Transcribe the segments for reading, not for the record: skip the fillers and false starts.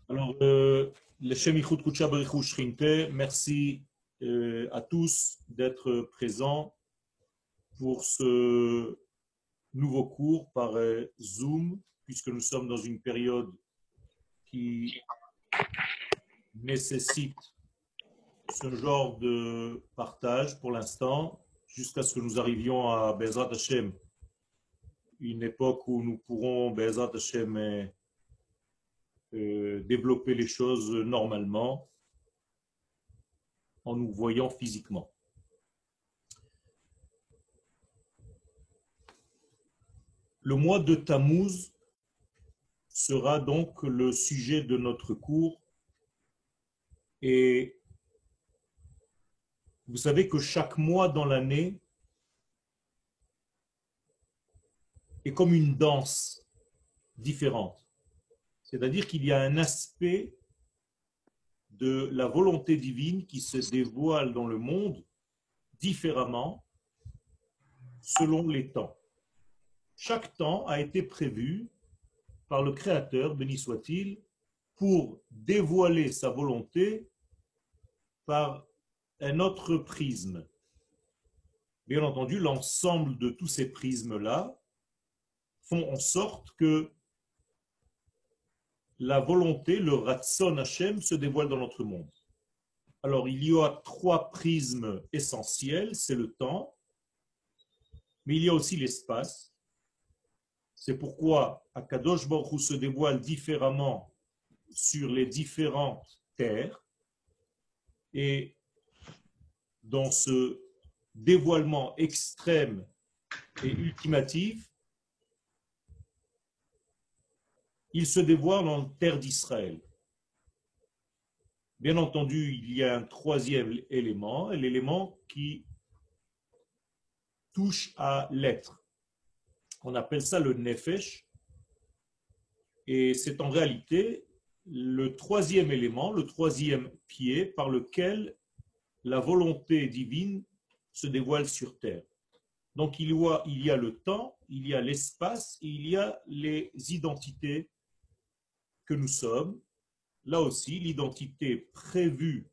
Alors, le Shem Yichud Kudsha Barichu Shrinte, merci à tous d'être présents pour ce nouveau cours par Zoom, puisque nous sommes dans une période qui nécessite ce genre de partage pour l'instant, jusqu'à ce que nous arrivions à Bezrat Hashem, une époque où nous pourrons, Bezrat Hashem, développer les choses normalement en nous voyant physiquement. Le mois de Tammuz sera donc le sujet de notre cours. Et vous savez que chaque mois dans l'année est comme une danse différente. C'est-à-dire qu'il y a un aspect de la volonté divine qui se dévoile dans le monde différemment selon les temps. Chaque temps a été prévu par le Créateur, béni soit-il, pour dévoiler sa volonté par un autre prisme. Bien entendu, l'ensemble de tous ces prismes-là font en sorte que la volonté, le Ratson Hashem, se dévoile dans notre monde. Alors, il y a trois prismes essentiels, c'est le temps, mais il y a aussi l'espace. C'est pourquoi Akadosh Baruch Hu se dévoile différemment sur les différentes terres. Et dans ce dévoilement extrême et ultimatif, il se dévoile en terre d'Israël. Bien entendu, il y a un troisième élément, l'élément qui touche à l'être. On appelle ça le nefesh, et c'est en réalité le troisième élément, le troisième pied par lequel la volonté divine se dévoile sur terre. Donc il y a le temps, il y a l'espace, et il y a les identités que nous sommes. Là aussi, l'identité prévue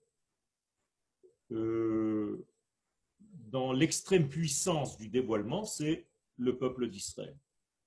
dans l'extrême puissance du dévoilement, c'est le peuple d'Israël.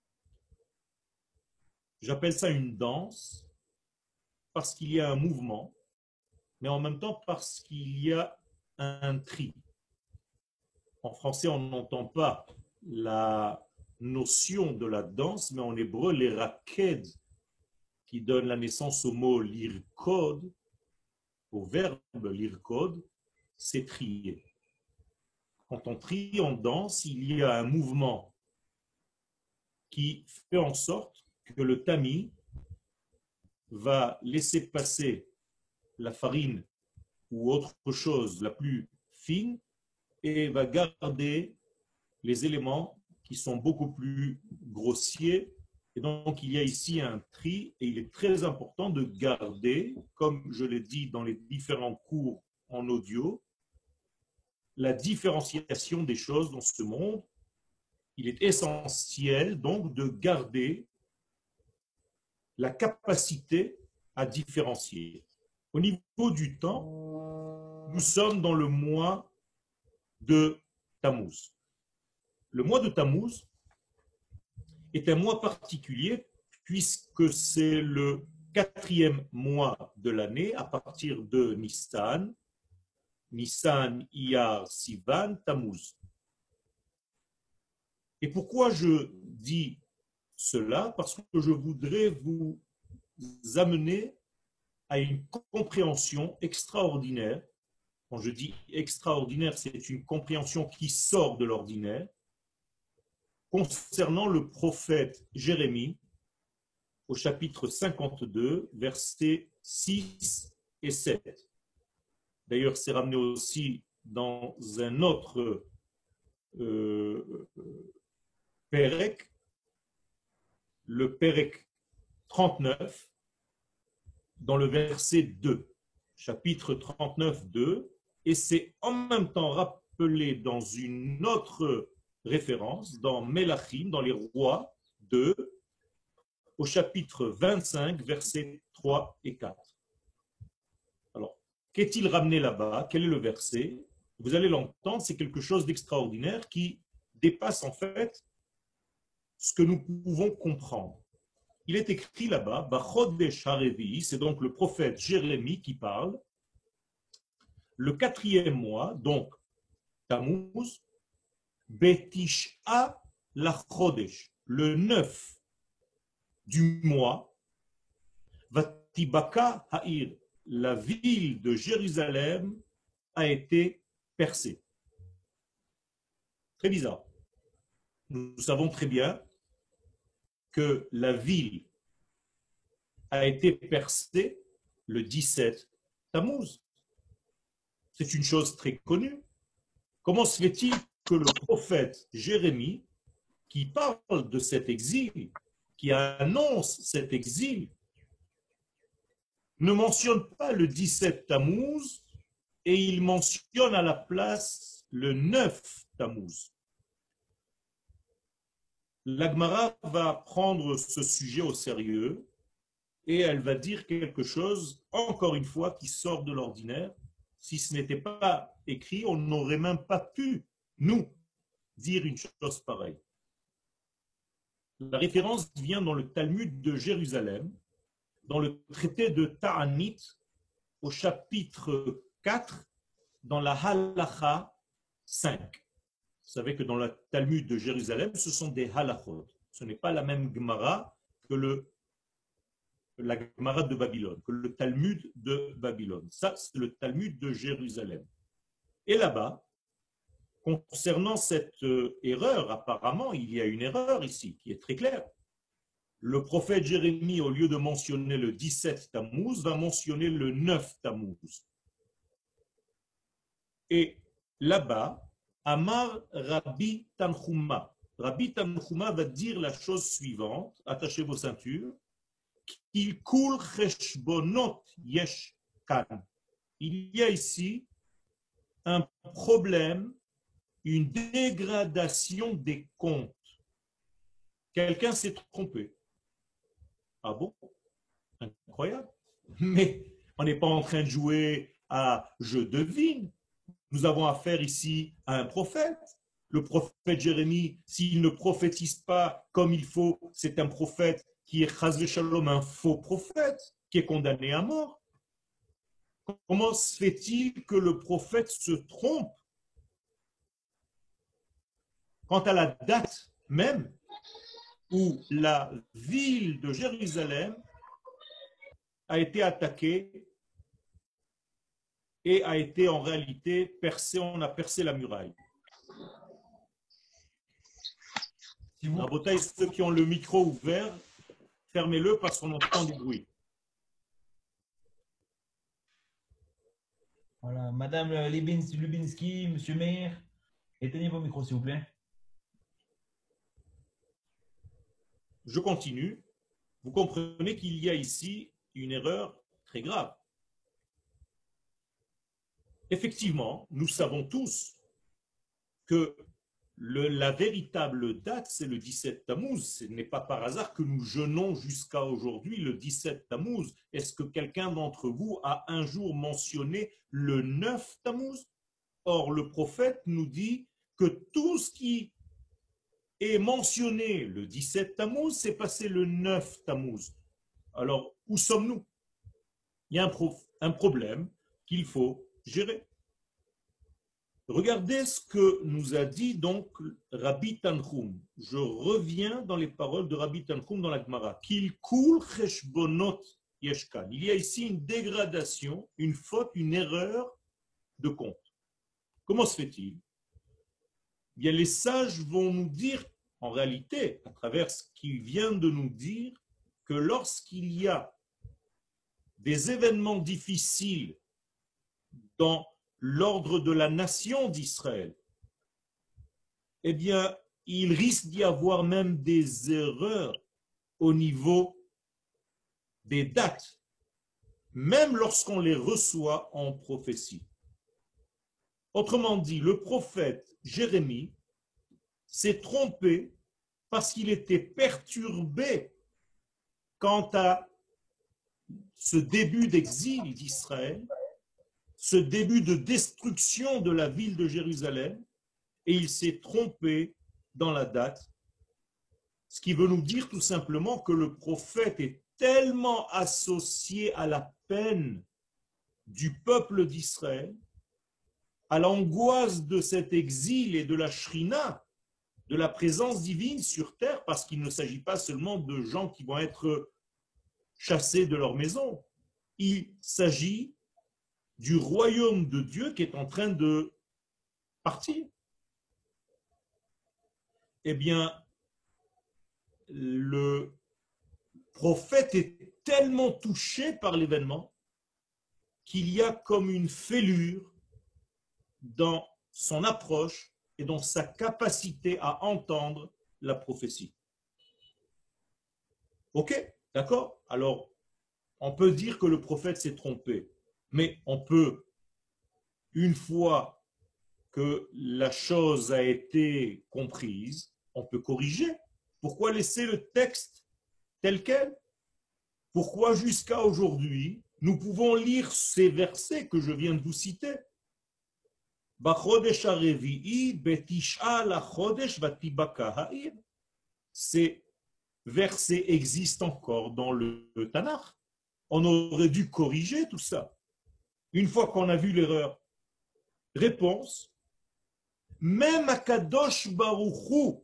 J'appelle ça une danse parce qu'il y a un mouvement, mais en même temps parce qu'il y a un tri. En français, on n'entend pas la notion de la danse, mais en hébreu, les raked, qui donne la naissance au mot lirkod, au verbe lirkod, c'est trier. Quand on trie en danse, il y a un mouvement qui fait en sorte que le tamis va laisser passer la farine ou autre chose la plus fine et va garder les éléments qui sont beaucoup plus grossiers. Et donc, il y a ici un tri et il est très important de garder, comme je l'ai dit dans les différents cours en audio, la différenciation des choses dans ce monde. Il est essentiel donc de garder la capacité à différencier. Au niveau du temps, nous sommes dans le mois de Tammuz. Le mois de Tammuz est un mois particulier puisque c'est le quatrième mois de l'année à partir de Nissan, Nissan, Iyar, Sivan, Tammuz. Et pourquoi je dis cela? Parce que je voudrais vous amener à une compréhension extraordinaire. Quand je dis extraordinaire, c'est une compréhension qui sort de l'ordinaire concernant le prophète Jérémie au chapitre 52, versets 6 et 7. D'ailleurs, c'est ramené aussi dans un autre Pérec, le Pérec 39, dans le verset 2, chapitre 39, 2, et c'est en même temps rappelé dans une autre référence, dans Mélachim, dans les rois 2, au chapitre 25, versets 3 et 4. Alors, qu'est-il ramené là-bas? Quel est le verset? Vous allez l'entendre, c'est quelque chose d'extraordinaire qui dépasse en fait ce que nous pouvons comprendre. Il est écrit là-bas, Bachodesh Harevi, c'est donc le prophète Jérémie qui parle, le 4e mois, donc Tammuz, Betisha la Chodesh, le 9 du mois, Vatibaka Ha'ir, la ville de Jérusalem a été percée. Très bizarre. Nous savons très bien que la ville a été percée le 17 Tammuz. C'est une chose très connue. Comment se fait-il que le prophète Jérémie, qui parle de cet exil, qui annonce cet exil, ne mentionne pas le 17 Tammuz et il mentionne à la place le 9 Tammuz? La Gemara va prendre ce sujet au sérieux et elle va dire quelque chose, encore une fois, qui sort de l'ordinaire. Si ce n'était pas écrit, on n'aurait même pas pu, nous, dire une chose pareille. La référence vient dans le Talmud de Jérusalem, dans le traité de Ta'anit, au chapitre 4, dans la Halacha 5. Vous savez que dans le Talmud de Jérusalem, ce sont des halachot. Ce n'est pas la même Gemara que la Gemara de Babylone, que le Talmud de Babylone. Ça, c'est le Talmud de Jérusalem. Et là-bas, concernant cette erreur, apparemment, il y a une erreur ici qui est très claire. Le prophète Jérémie, au lieu de mentionner le 17 Tammuz, va mentionner le 9 Tammuz. Et là-bas, Amar Rabbi Tanchuma. Rabbi Tanchuma va dire la chose suivante, attachez vos ceintures, qu'il coule cheshbonot yesh kan. Il y a ici un problème, une dégradation des comptes. Quelqu'un s'est trompé. Ah bon? Incroyable. Mais on n'est pas en train de jouer à je devine. Nous avons affaire ici à un prophète. Le prophète Jérémie, s'il ne prophétise pas comme il faut, c'est un prophète qui est chas v'shalom, un faux prophète, qui est condamné à mort. Comment se fait-il que le prophète se trompe quant à la date même où la ville de Jérusalem a été attaquée et a été en réalité percée, on a percé la muraille? Rabotaï, ceux qui ont le micro ouvert, fermez-le parce qu'on entend du bruit. Voilà, Madame Lubinski, Monsieur Meir, éteignez vos micros, s'il vous plaît. Je continue. Vous comprenez qu'il y a ici une erreur très grave. Effectivement, nous savons tous que la véritable date, c'est le 17 Tammuz. Ce n'est pas par hasard que nous jeûnons jusqu'à aujourd'hui le 17 Tammuz. Est-ce que quelqu'un d'entre vous a un jour mentionné le 9 Tammuz? Or, le prophète nous dit que tout ce qui est mentionné le 17 Tammuz, c'est passé le 9 Tammuz. Alors, où sommes-nous? Il y a un problème qu'il faut gérer. Regardez ce que nous a dit donc Rabbi Tanchum. Je reviens dans les paroles de Rabbi Tanchum dans la Gemara. Qu'il coule cheshbonot yeshkan. Il y a ici une dégradation, une faute, une erreur de compte. Comment se fait-il? Eh bien, les sages vont nous dire, en réalité, à travers ce qu'il vient de nous dire, que lorsqu'il y a des événements difficiles dans l'ordre de la nation d'Israël, eh bien, il risque d'y avoir même des erreurs au niveau des dates, même lorsqu'on les reçoit en prophétie. Autrement dit, le prophète Jérémie s'est trompé parce qu'il était perturbé quant à ce début d'exil d'Israël, ce début de destruction de la ville de Jérusalem, et il s'est trompé dans la date, ce qui veut nous dire tout simplement que le prophète est tellement associé à la peine du peuple d'Israël, à l'angoisse de cet exil et de la shrina, de la présence divine sur terre, parce qu'il ne s'agit pas seulement de gens qui vont être chassés de leur maison. Il s'agit du royaume de Dieu qui est en train de partir. Eh bien, le prophète est tellement touché par l'événement qu'il y a comme une fêlure dans son approche et dans sa capacité à entendre la prophétie. Ok, d'accord? Alors, on peut dire que le prophète s'est trompé, mais on peut, une fois que la chose a été comprise, on peut corriger. Pourquoi laisser le texte tel quel? Pourquoi jusqu'à aujourd'hui, nous pouvons lire ces versets que je viens de vous citer? Ces versets existent encore dans le Tanakh. On aurait dû corriger tout ça. Une fois qu'on a vu l'erreur, réponse, même Akadosh Baruch Hu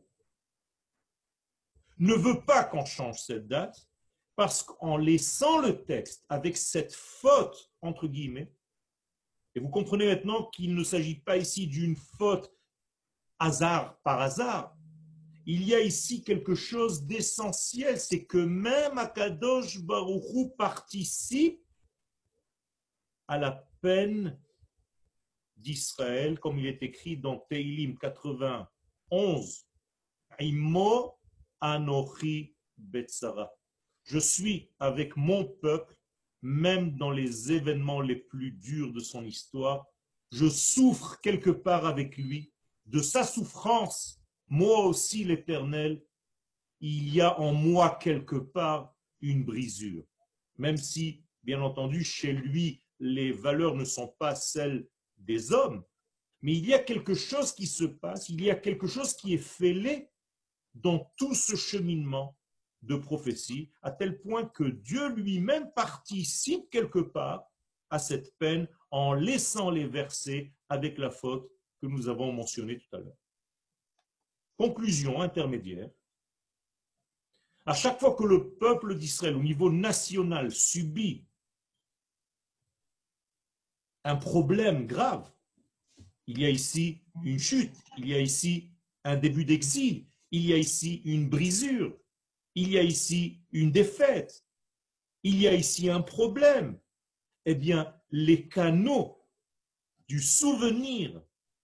ne veut pas qu'on change cette date, parce qu'en laissant le texte avec cette faute, entre guillemets, et vous comprenez maintenant qu'il ne s'agit pas ici d'une faute hasard par hasard, il y a ici quelque chose d'essentiel, c'est que même Akadosh Baruch Hu participe à la peine d'Israël, comme il est écrit dans Teilim 91, Imo Anochi Betsara. Je suis avec mon peuple, même dans les événements les plus durs de son histoire. Je souffre quelque part avec lui. De sa souffrance, moi aussi l'Éternel, il y a en moi quelque part une brisure. Même si, bien entendu, chez lui, les valeurs ne sont pas celles des hommes, mais il y a quelque chose qui se passe, il y a quelque chose qui est fêlé dans tout ce cheminement de prophétie, à tel point que Dieu lui-même participe quelque part à cette peine en laissant les versets avec la faute que nous avons mentionnée tout à l'heure. Conclusion intermédiaire. À chaque fois que le peuple d'Israël, au niveau national, subit un problème grave, il y a ici une chute, il y a ici un début d'exil, il y a ici une brisure, il y a ici une défaite, il y a ici un problème. Eh bien, les canaux du souvenir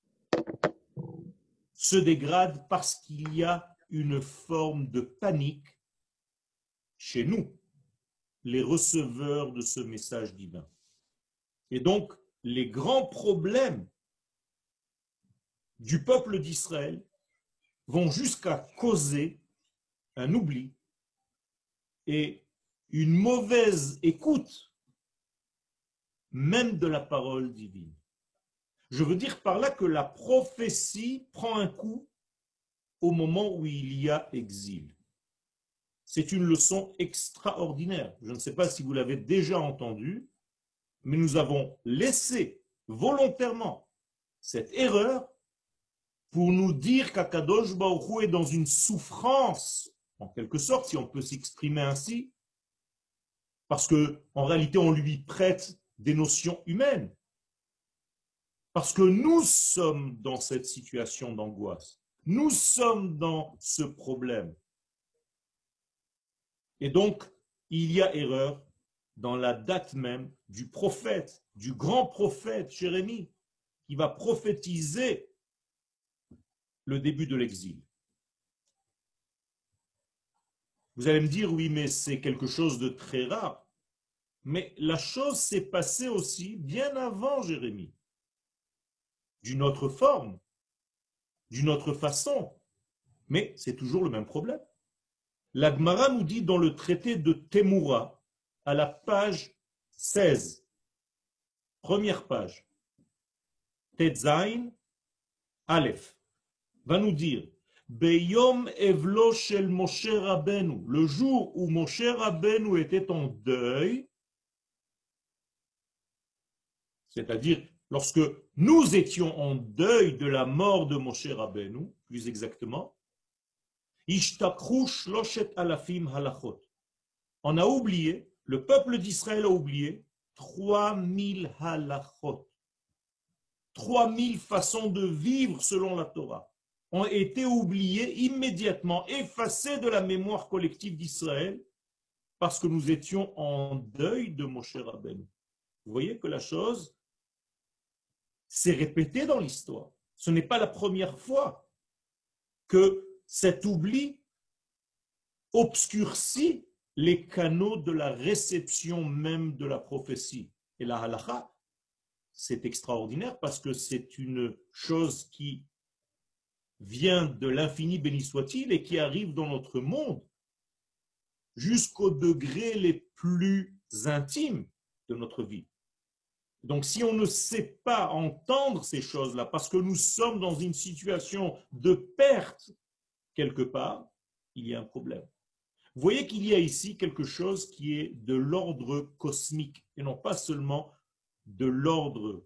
se dégradent parce qu'il y a une forme de panique chez nous, les receveurs de ce message divin. Et donc, les grands problèmes du peuple d'Israël vont jusqu'à causer un oubli et une mauvaise écoute même de la parole divine. Je veux dire par là que la prophétie prend un coup au moment où il y a exil. C'est une leçon extraordinaire. Je ne sais pas si vous l'avez déjà entendu, mais nous avons laissé volontairement cette erreur pour nous dire qu'Akadosh Baruch Hu est dans une souffrance, en quelque sorte, si on peut s'exprimer ainsi, parce qu'en réalité, on lui prête des notions humaines. Parce que nous sommes dans cette situation d'angoisse. Nous sommes dans ce problème. Et donc, il y a erreur dans la date même du prophète, du grand prophète Jérémie, qui va prophétiser le début de l'exil. Vous allez me dire, oui, mais c'est quelque chose de très rare. Mais la chose s'est passée aussi bien avant Jérémie, d'une autre forme, d'une autre façon. Mais c'est toujours le même problème. La Gemara nous dit dans le traité de Temura, à la page 16, première page, Tetzain Aleph, va nous dire Beyom Evlo Shel Moshe Rabbeinu, le jour où Moshe Rabbeinu était en deuil, c'est-à-dire lorsque nous étions en deuil de la mort de Moshe Rabbeinu, plus exactement, Ishtakru Shloshet Alafim Halachot. On a oublié, le peuple d'Israël a oublié 3000 halachot, 3000 façons de vivre selon la Torah, ont été oubliées immédiatement, effacées de la mémoire collective d'Israël, parce que nous étions en deuil de Moshe Rabbeinu. Vous voyez que la chose s'est répétée dans l'histoire. Ce n'est pas la première fois que cet oubli obscurcit les canaux de la réception même de la prophétie. Et la halakha, c'est extraordinaire parce que c'est une chose qui vient de l'infini, béni soit-il, et qui arrive dans notre monde jusqu'aux degrés les plus intimes de notre vie. Donc si on ne sait pas entendre ces choses-là, parce que nous sommes dans une situation de perte quelque part, il y a un problème. Vous voyez qu'il y a ici quelque chose qui est de l'ordre cosmique et non pas seulement de l'ordre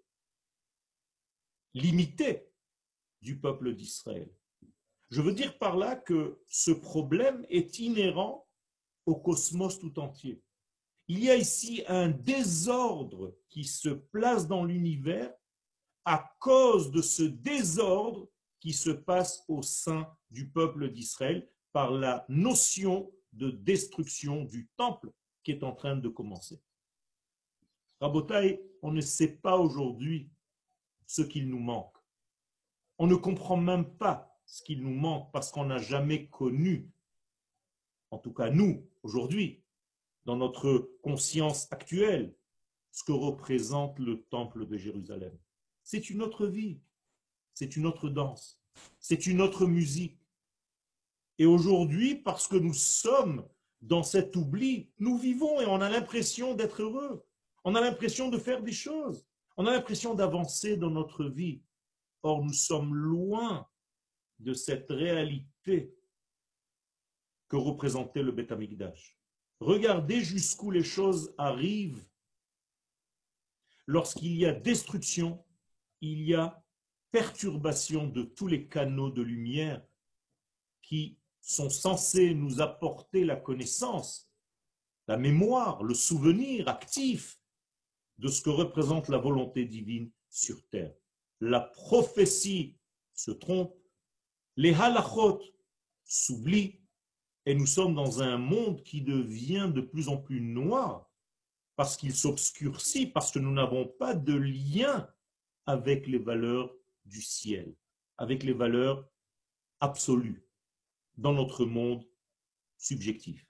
limité du peuple d'Israël. Je veux dire par là que ce problème est inhérent au cosmos tout entier. Il y a ici un désordre qui se place dans l'univers à cause de ce désordre qui se passe au sein du peuple d'Israël par la notion de destruction du temple qui est en train de commencer. Rabotai, on ne sait pas aujourd'hui ce qu'il nous manque. On ne comprend même pas ce qu'il nous manque parce qu'on n'a jamais connu, en tout cas nous, aujourd'hui, dans notre conscience actuelle, ce que représente le temple de Jérusalem. C'est une autre vie, c'est une autre danse, c'est une autre musique. Et aujourd'hui, parce que nous sommes dans cet oubli, nous vivons et on a l'impression d'être heureux. On a l'impression de faire des choses. On a l'impression d'avancer dans notre vie. Or, nous sommes loin de cette réalité que représentait le Beth Amikdash. Regardez jusqu'où les choses arrivent. Lorsqu'il y a destruction, il y a perturbation de tous les canaux de lumière qui sont censés nous apporter la connaissance, la mémoire, le souvenir actif de ce que représente la volonté divine sur terre. La prophétie se trompe, les halachot s'oublient, et nous sommes dans un monde qui devient de plus en plus noir parce qu'il s'obscurcit, parce que nous n'avons pas de lien avec les valeurs du ciel, avec les valeurs absolues dans notre monde subjectif.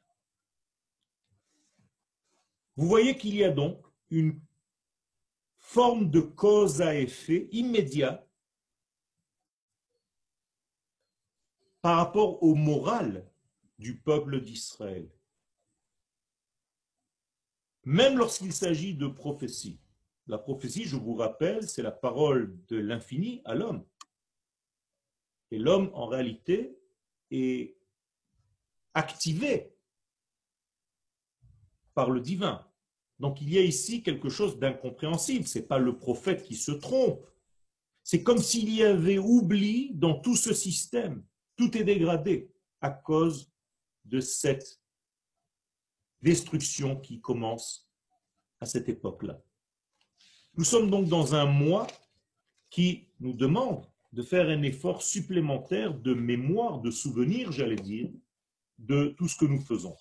Vous voyez qu'il y a donc une forme de cause à effet immédiat par rapport au moral du peuple d'Israël. Même lorsqu'il s'agit de prophétie. La prophétie, je vous rappelle, c'est la parole de l'infini à l'homme. Et l'homme, en réalité, est activé par le divin. Donc il y a ici quelque chose d'incompréhensible. Ce n'est pas le prophète qui se trompe. C'est comme s'il y avait oubli dans tout ce système. Tout est dégradé à cause de cette destruction qui commence à cette époque-là. Nous sommes donc dans un mois qui nous demande de faire un effort supplémentaire de mémoire, de souvenir, j'allais dire, de tout ce que nous faisons.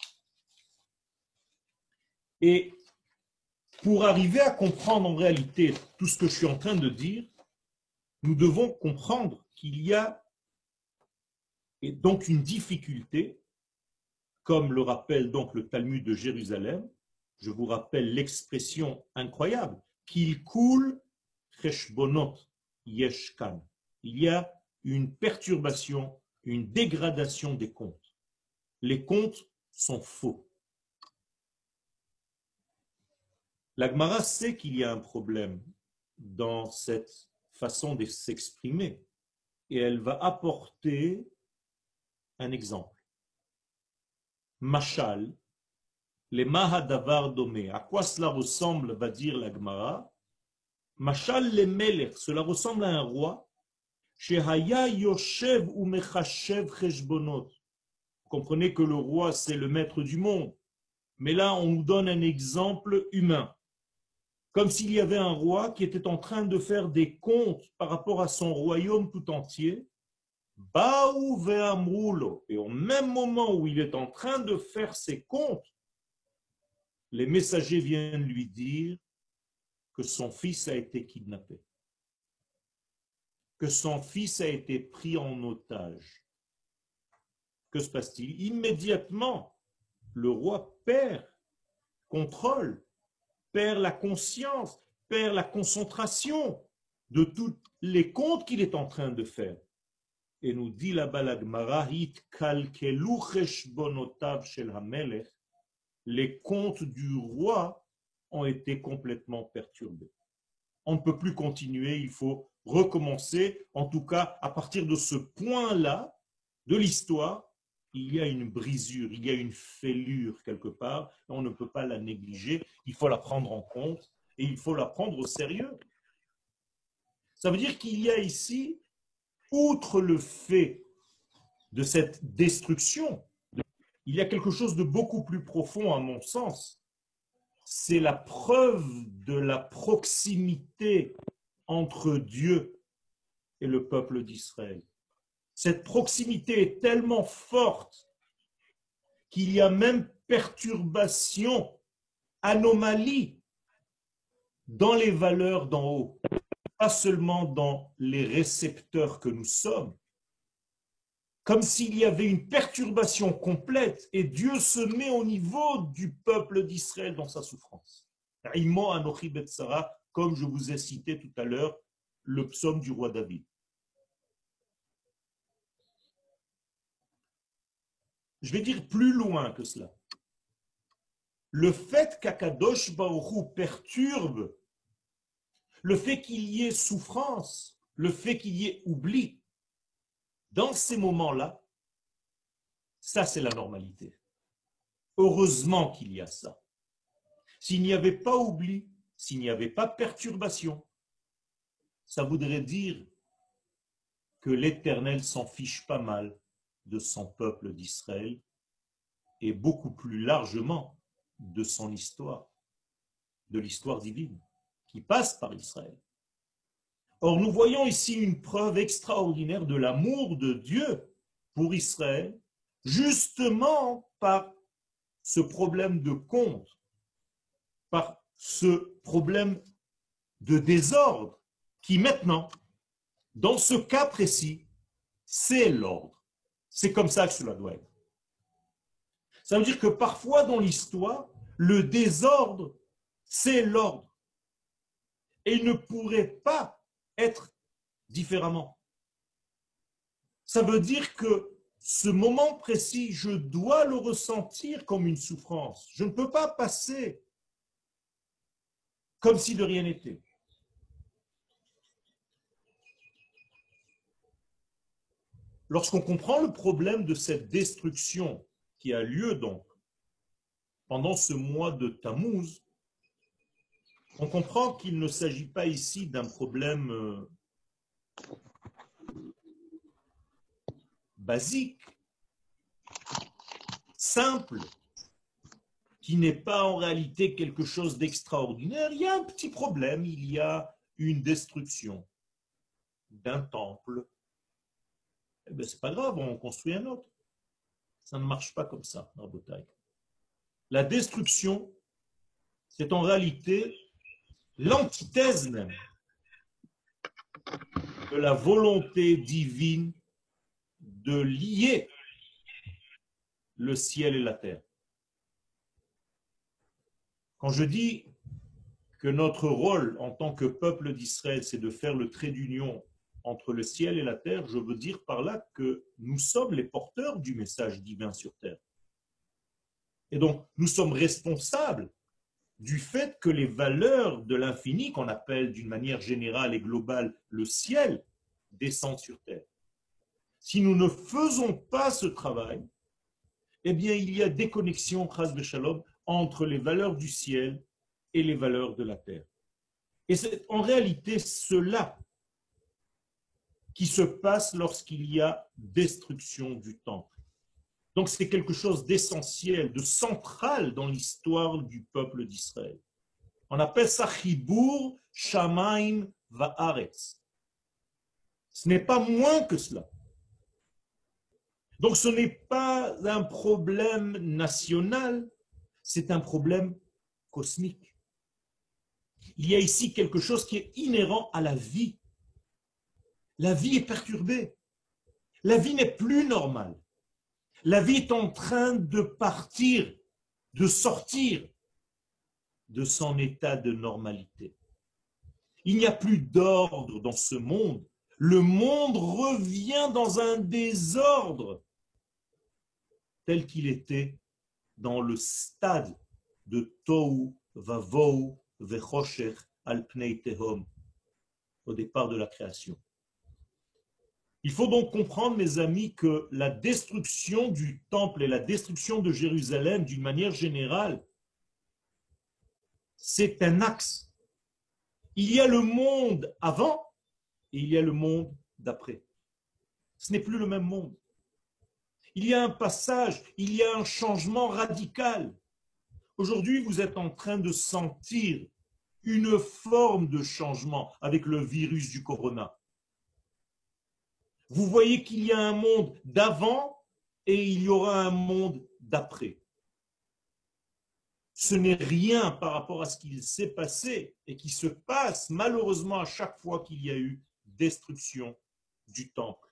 Et pour arriver à comprendre en réalité tout ce que je suis en train de dire, nous devons comprendre qu'il y a donc une difficulté, comme le rappelle donc le Talmud de Jérusalem. Je vous rappelle l'expression incroyable, qu'il coule cheshbonot yeshkan. Il y a une perturbation, une dégradation des comptes. Les contes sont faux. La Gemara sait qu'il y a un problème dans cette façon de s'exprimer et elle va apporter un exemple. Machal, les Mahadavar Domé. À quoi cela ressemble, va dire la Gemara. Machal le Melech, cela ressemble à un roi. Shehaya Yoshev ou Mechashev Cheshbonot. Vous comprenez que le roi, c'est le maître du monde. Mais là, on nous donne un exemple humain. Comme s'il y avait un roi qui était en train de faire des comptes par rapport à son royaume tout entier. Baou ve'amrulo. Et au même moment où il est en train de faire ses comptes, les messagers viennent lui dire que son fils a été kidnappé, que son fils a été pris en otage. Que se passe-t-il? Immédiatement, le roi perd contrôle, perd la conscience, perd la concentration de tous les comptes qu'il est en train de faire. Et nous dit là-bas la Gemara, les comptes du roi ont été complètement perturbés. On ne peut plus continuer, il faut recommencer. En tout cas, à partir de ce point-là de l'histoire, il y a une brisure, il y a une fêlure quelque part, et on ne peut pas la négliger, il faut la prendre en compte et il faut la prendre au sérieux. Ça veut dire qu'il y a ici, outre le fait de cette destruction, il y a quelque chose de beaucoup plus profond à mon sens. C'est la preuve de la proximité entre Dieu et le peuple d'Israël. Cette proximité est tellement forte qu'il y a même perturbation, anomalie dans les valeurs d'en haut, pas seulement dans les récepteurs que nous sommes, comme s'il y avait une perturbation complète et Dieu se met au niveau du peuple d'Israël dans sa souffrance. Comme je vous ai cité tout à l'heure le psaume du roi David. Je vais dire plus loin que cela. Le fait qu'Akadosh Baruch Hu perturbe, le fait qu'il y ait souffrance, le fait qu'il y ait oubli, dans ces moments-là, ça c'est la normalité. Heureusement qu'il y a ça. S'il n'y avait pas oubli, s'il n'y avait pas perturbation, ça voudrait dire que l'Éternel s'en fiche pas mal de son peuple d'Israël et beaucoup plus largement de son histoire, de l'histoire divine qui passe par Israël. Or, nous voyons ici une preuve extraordinaire de l'amour de Dieu pour Israël, justement par ce problème de compte, par ce problème de désordre qui maintenant, dans ce cas précis, c'est l'ordre. C'est comme ça que cela doit être. Ça veut dire que parfois dans l'histoire, le désordre, c'est l'ordre. Et il ne pourrait pas être différemment. Ça veut dire que ce moment précis, je dois le ressentir comme une souffrance. Je ne peux pas passer comme si de rien n'était. Lorsqu'on comprend le problème de cette destruction qui a lieu donc pendant ce mois de Tammuz, on comprend qu'il ne s'agit pas ici d'un problème basique, simple, qui n'est pas en réalité quelque chose d'extraordinaire. Il y a un petit problème, il y a une destruction d'un temple. Eh bien, c'est pas grave, on construit un autre. Ça ne marche pas comme ça, Rabotai. La destruction, c'est en réalité l'antithèse même de la volonté divine de lier le ciel et la terre. Quand je dis que notre rôle en tant que peuple d'Israël, c'est de faire le trait d'union entre le ciel et la terre, je veux dire par là que nous sommes les porteurs du message divin sur terre. Et donc, nous sommes responsables du fait que les valeurs de l'infini, qu'on appelle d'une manière générale et globale le ciel, descendent sur terre. Si nous ne faisons pas ce travail, eh bien, il y a déconnexion, chas v'shalom, entre les valeurs du ciel et les valeurs de la terre. Et c'est en réalité cela qui se passe lorsqu'il y a destruction du temple. Donc c'est quelque chose d'essentiel, de central dans l'histoire du peuple d'Israël. On appelle ça Chibur Shamaim Va'aretz. Ce n'est pas moins que cela. Donc ce n'est pas un problème national, c'est un problème cosmique. Il y a ici quelque chose qui est inhérent à la vie. La vie est perturbée. La vie n'est plus normale. La vie est en train de partir, de sortir de son état de normalité. Il n'y a plus d'ordre dans ce monde. Le monde revient dans un désordre tel qu'il était dans le stade de Tohu Vavohu Vechosher al Pnei Tehom au départ de la création. Il faut donc comprendre, mes amis, que la destruction du temple et la destruction de Jérusalem, d'une manière générale, c'est un axe. Il y a le monde avant et il y a le monde d'après. Ce n'est plus le même monde. Il y a un passage, il y a un changement radical. Aujourd'hui, vous êtes en train de sentir une forme de changement avec le virus du corona. Vous voyez qu'il y a un monde d'avant et il y aura un monde d'après. Ce n'est rien par rapport à ce qui s'est passé et qui se passe malheureusement à chaque fois qu'il y a eu destruction du temple.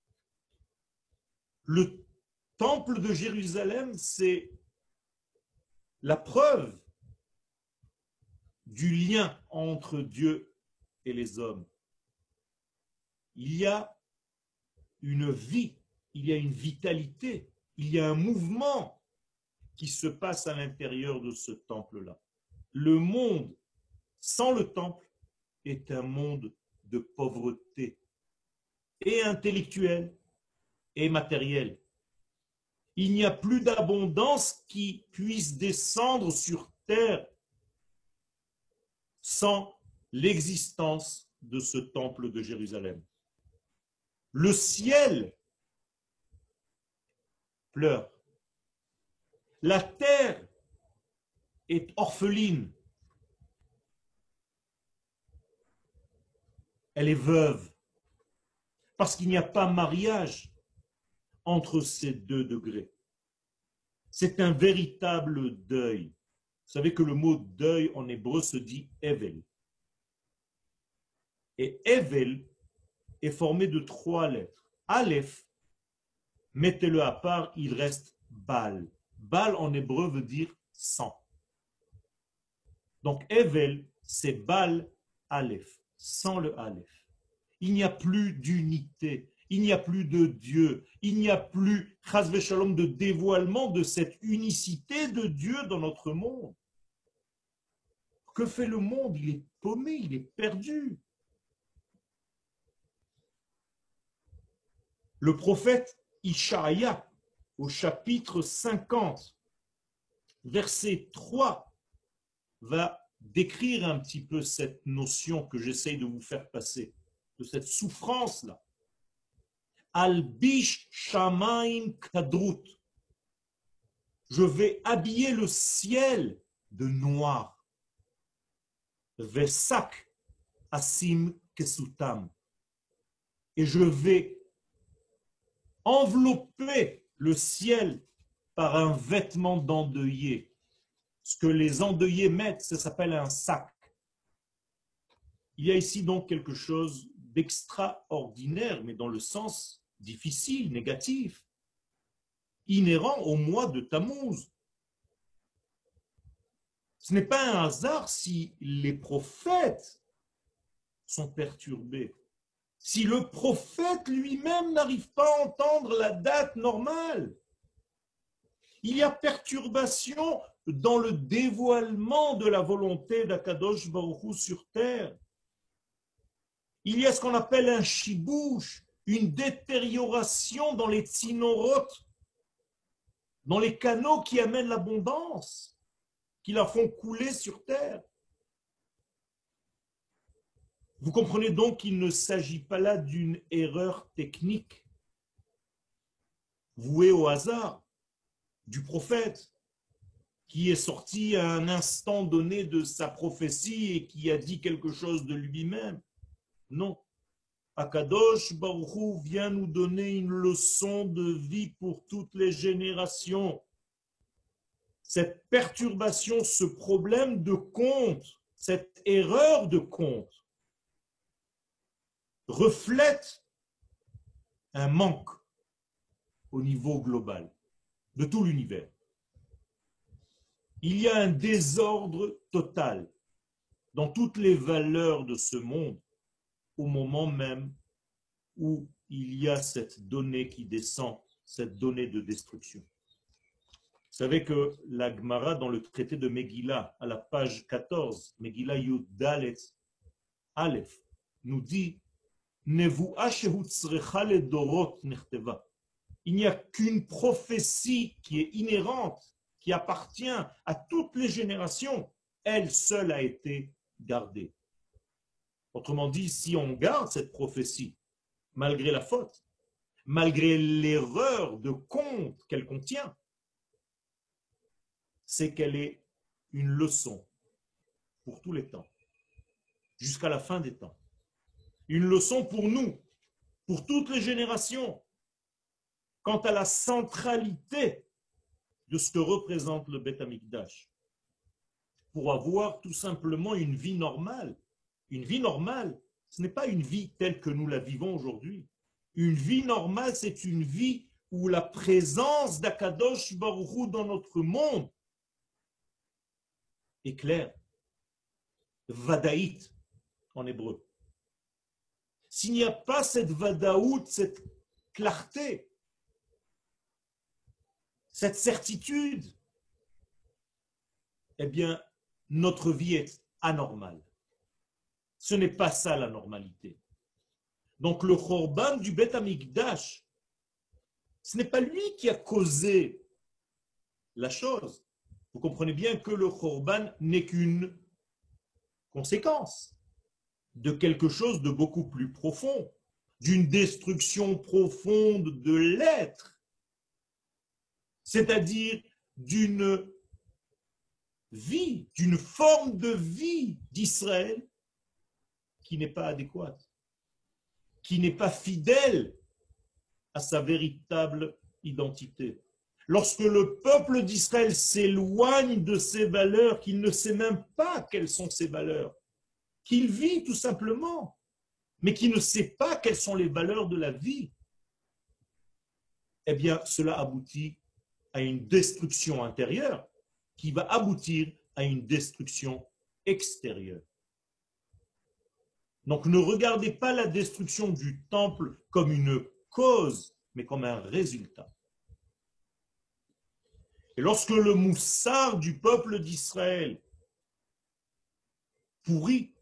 Le temple de Jérusalem, c'est la preuve du lien entre Dieu et les hommes. Il y a une vie, il y a une vitalité, il y a un mouvement qui se passe à l'intérieur de ce temple-là. Le monde sans le temple est un monde de pauvreté, et intellectuelle, et matérielle. Il n'y a plus d'abondance qui puisse descendre sur terre sans l'existence de ce temple de Jérusalem. Le ciel pleure. La terre est orpheline. Elle est veuve. Parce qu'il n'y a pas mariage entre ces deux degrés. C'est un véritable deuil. Vous savez que le mot deuil en hébreu se dit Evel. Et Evel est formé de 3 lettres. Aleph, mettez-le à part, il reste Bal. Bal en hébreu veut dire sang. Donc Evel, c'est Bal Aleph, sans le Aleph. Il n'y a plus d'unité, il n'y a plus de Dieu, il n'y a plus, chas v'shalom, de dévoilement de cette unicité de Dieu dans notre monde. Que fait le monde? Il est paumé, il est perdu. Le prophète Ishaïa, au chapitre 50, verset 3, va décrire un petit peu cette notion que j'essaye de vous faire passer, de cette souffrance-là. Albish Shamaim Kadrut. Je vais habiller le ciel de noir. Vesak Asim Kesutam. Et je vais envelopper le ciel par un vêtement d'endeuillé. Ce que les endeuillés mettent, ça s'appelle un sac. Il y a ici donc quelque chose d'extraordinaire, mais dans le sens difficile, négatif, inhérent au mois de Tammuz. Ce n'est pas un hasard si les prophètes sont perturbés. Si le prophète lui-même n'arrive pas à entendre la date normale, Il y a perturbation dans le dévoilement de la volonté d'Akadosh Baruch Hu sur terre. Il y a ce qu'on appelle un chibouche, une détérioration dans les tsinorotes, dans les canaux qui amènent l'abondance, qui la font couler sur terre. Vous comprenez donc qu'il ne s'agit pas là d'une erreur technique vouée au hasard du prophète qui est sorti à un instant donné de sa prophétie et qui a dit quelque chose de lui-même. Non. Akadosh Baruch Hu vient nous donner une leçon de vie pour toutes les générations. Cette perturbation, ce problème de compte, cette erreur de compte, reflète un manque au niveau global de tout l'univers. Il y a un désordre total dans toutes les valeurs de ce monde au moment même où il y a cette donnée qui descend, cette donnée de destruction. Vous savez que la Gemara dans le traité de Megillah, à la page 14, Megillah Yud Dalet Aleph, nous dit il n'y a qu'une prophétie qui est inhérente, qui appartient à toutes les générations. Elle seule a été gardée. Autrement dit, si on garde cette prophétie, malgré la faute, malgré l'erreur de compte qu'elle contient, c'est qu'elle est une leçon pour tous les temps, jusqu'à la fin des temps. Une leçon pour nous, pour toutes les générations, quant à la centralité de ce que représente le Beth Amikdash, pour avoir tout simplement une vie normale. Une vie normale, ce n'est pas une vie telle que nous la vivons aujourd'hui. Une vie normale, c'est une vie où la présence d'Akadosh Baruch Hu dans notre monde est claire. Vadaït en hébreu. S'il n'y a pas cette vadaout, cette clarté, cette certitude, eh bien, notre vie est anormale. Ce n'est pas ça la normalité. Donc le Khorban du Beth Amikdash, ce n'est pas lui qui a causé la chose. Vous comprenez bien que le Khorban n'est qu'une conséquence de quelque chose de beaucoup plus profond, d'une destruction profonde de l'être, c'est-à-dire d'une vie, d'une forme de vie d'Israël qui n'est pas adéquate, qui n'est pas fidèle à sa véritable identité. Lorsque le peuple d'Israël s'éloigne de ses valeurs, qu'il ne sait même pas quelles sont ses valeurs, qu'il vit tout simplement, mais qui ne sait pas quelles sont les valeurs de la vie, eh bien, cela aboutit à une destruction intérieure qui va aboutir à une destruction extérieure. Donc, ne regardez pas la destruction du temple comme une cause, mais comme un résultat. Et lorsque le moussard du peuple d'Israël pourrit,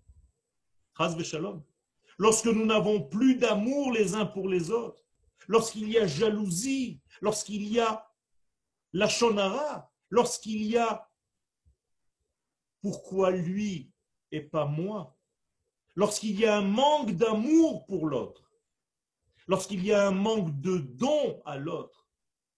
lorsque nous n'avons plus d'amour les uns pour les autres, lorsqu'il y a jalousie, lorsqu'il y a la shonara, lorsqu'il y a pourquoi lui et pas moi, lorsqu'il y a un manque d'amour pour l'autre, lorsqu'il y a un manque de don à l'autre,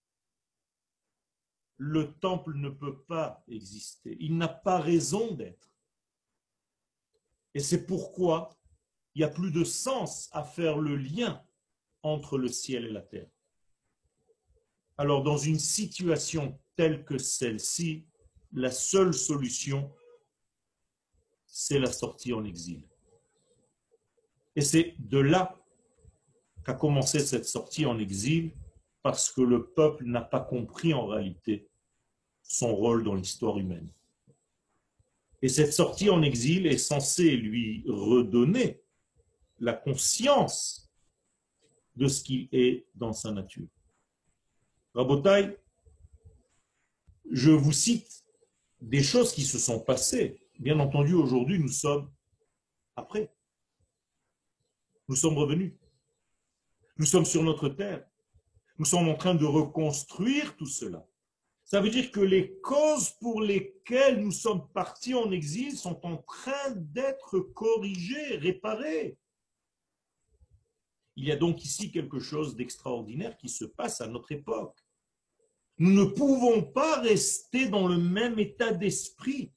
le temple ne peut pas exister. Il n'a pas raison d'être. Et c'est pourquoi il n'y a plus de sens à faire le lien entre le ciel et la terre. Alors, dans une situation telle que celle-ci, la seule solution, c'est la sortie en exil. Et c'est de là qu'a commencé cette sortie en exil, parce que le peuple n'a pas compris en réalité son rôle dans l'histoire humaine. Et cette sortie en exil est censée lui redonner la conscience de ce qu'il est dans sa nature. Rabotai, Je vous cite des choses qui se sont passées. Bien entendu, aujourd'hui, nous sommes après. Nous sommes revenus. Nous sommes sur notre terre. Nous sommes en train de reconstruire tout cela. Ça veut dire que les causes pour lesquelles nous sommes partis en exil sont en train d'être corrigées, réparées. Il y a donc ici quelque chose d'extraordinaire qui se passe à notre époque. Nous ne pouvons pas rester dans le même état d'esprit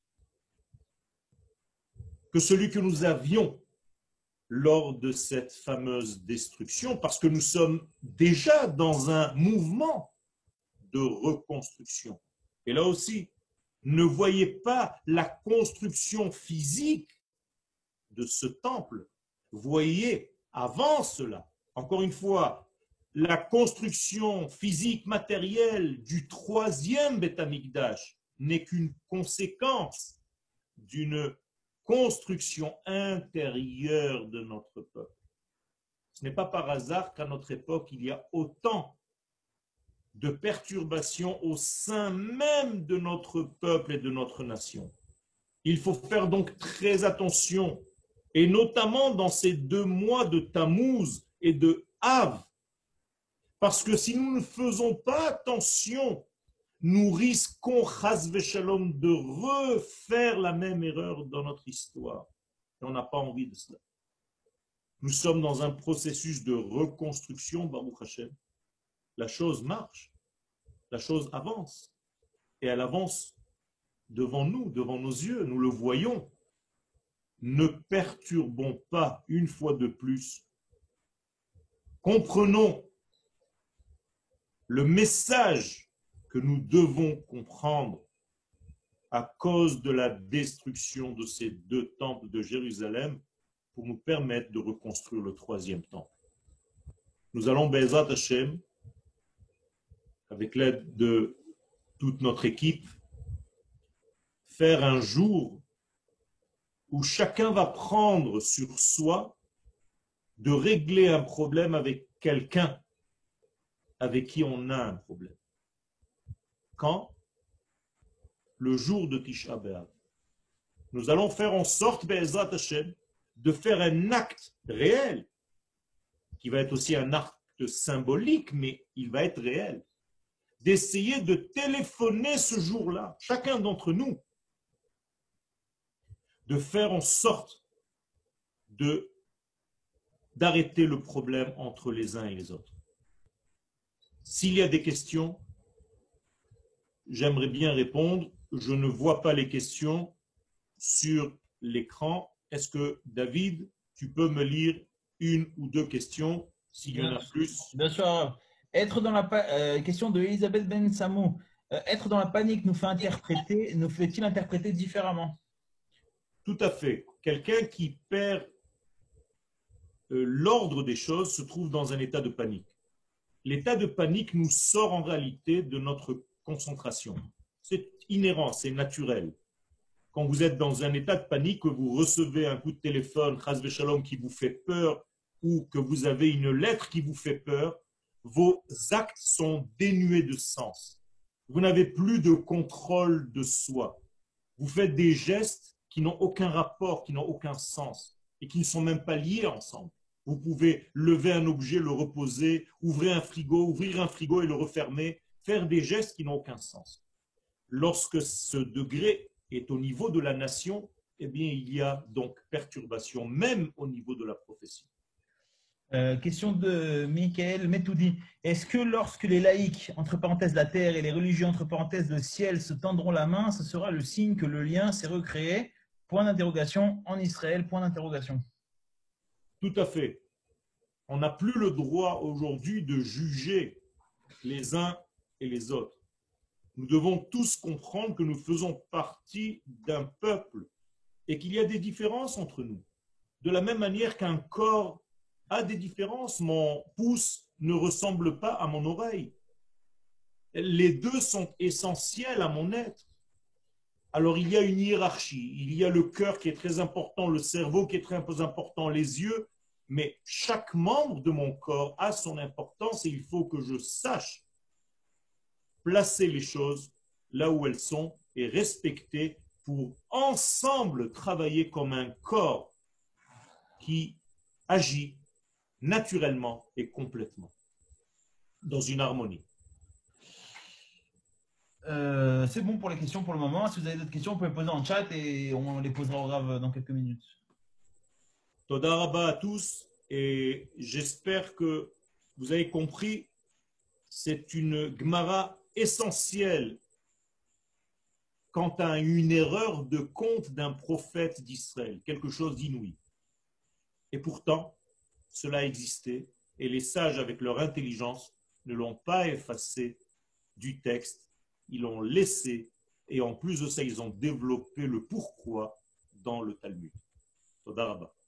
que celui que nous avions lors de cette fameuse destruction, parce que nous sommes déjà dans un mouvement de reconstruction. Et là aussi, ne voyez pas la construction physique de ce temple. Voyez avant cela, encore une fois, la construction physique matérielle du troisième Beth Amikdash n'est qu'une conséquence d'une construction intérieure de notre peuple. Ce n'est pas par hasard qu'à notre époque, il y a autant de perturbations au sein même de notre peuple et de notre nation. Il faut faire donc très attention, et notamment dans ces 2 mois de Tammuz et de Av, parce que si nous ne faisons pas attention, nous risquons, chas v'shalom, de refaire la même erreur dans notre histoire. Et on n'a pas envie de cela. Nous sommes dans un processus de reconstruction, Baruch Hashem. La chose marche, la chose avance. Et elle avance devant nous, devant nos yeux, nous le voyons. Ne perturbons pas une fois de plus. Comprenons le message que nous devons comprendre à cause de la destruction de ces 2 temples de Jérusalem pour nous permettre de reconstruire le 3e temple. Nous allons, Be'ezrat Hashem, avec l'aide de toute notre équipe, faire un jour où chacun va prendre sur soi de régler un problème avec quelqu'un avec qui on a un problème. Quand? Le jour de Tisha B'Av. Nous allons faire en sorte, Be'ezrat Hashem, de faire un acte réel, qui va être aussi un acte symbolique, mais il va être réel, d'essayer de téléphoner ce jour-là, chacun d'entre nous, de faire en sorte d'arrêter le problème entre les uns et les autres. S'il y a des questions, j'aimerais bien répondre. Je ne vois pas les questions sur l'écran. Est-ce que, David, tu peux me lire 1 ou 2 questions, s'il y en a plus? Bien sûr. Question de Elisabeth Ben Samou. Être dans la panique nous fait-il interpréter différemment? Tout à fait. Quelqu'un qui perd l'ordre des choses se trouve dans un état de panique. L'état de panique nous sort en réalité de notre concentration. C'est inhérent, c'est naturel. Quand vous êtes dans un état de panique, que vous recevez un coup de téléphone, chas v'shalom, qui vous fait peur, ou que vous avez une lettre qui vous fait peur, vos actes sont dénués de sens. Vous n'avez plus de contrôle de soi. Vous faites des gestes qui n'ont aucun rapport, qui n'ont aucun sens, et qui ne sont même pas liés ensemble. Vous pouvez lever un objet, le reposer, ouvrir un frigo et le refermer, faire des gestes qui n'ont aucun sens. Lorsque ce degré est au niveau de la nation, eh bien, il y a donc perturbation, même au niveau de la prophétie. Question de Michael Metoudi. Est-ce que lorsque les laïcs, entre parenthèses la terre, et les religieux, entre parenthèses le ciel, se tendront la main, ce sera le signe que le lien s'est recréé? Point d'interrogation en Israël, point d'interrogation. Tout à fait. On n'a plus le droit aujourd'hui de juger les uns et les autres. Nous devons tous comprendre que nous faisons partie d'un peuple et qu'il y a des différences entre nous. De la même manière qu'un corps a des différences, mon pouce ne ressemble pas à mon oreille. Les 2 sont essentiels à mon être. Alors il y a une hiérarchie, il y a le cœur qui est très important, le cerveau qui est très important, les yeux, mais chaque membre de mon corps a son importance et il faut que je sache placer les choses là où elles sont et respecter pour ensemble travailler comme un corps qui agit naturellement et complètement dans une harmonie. C'est bon pour les questions pour le moment. Si vous avez d'autres questions, vous pouvez poser en chat et on les posera au Rav dans quelques minutes. Toda Rabba à tous et j'espère que vous avez compris, c'est une Gemara essentielle quant à une erreur de compte d'un prophète d'Israël, quelque chose d'inouï. Et pourtant, cela a existé et les sages, avec leur intelligence, ne l'ont pas effacé du texte, ils l'ont laissé et en plus de ça, ils ont développé le pourquoi dans le Talmud. Toda Rabba.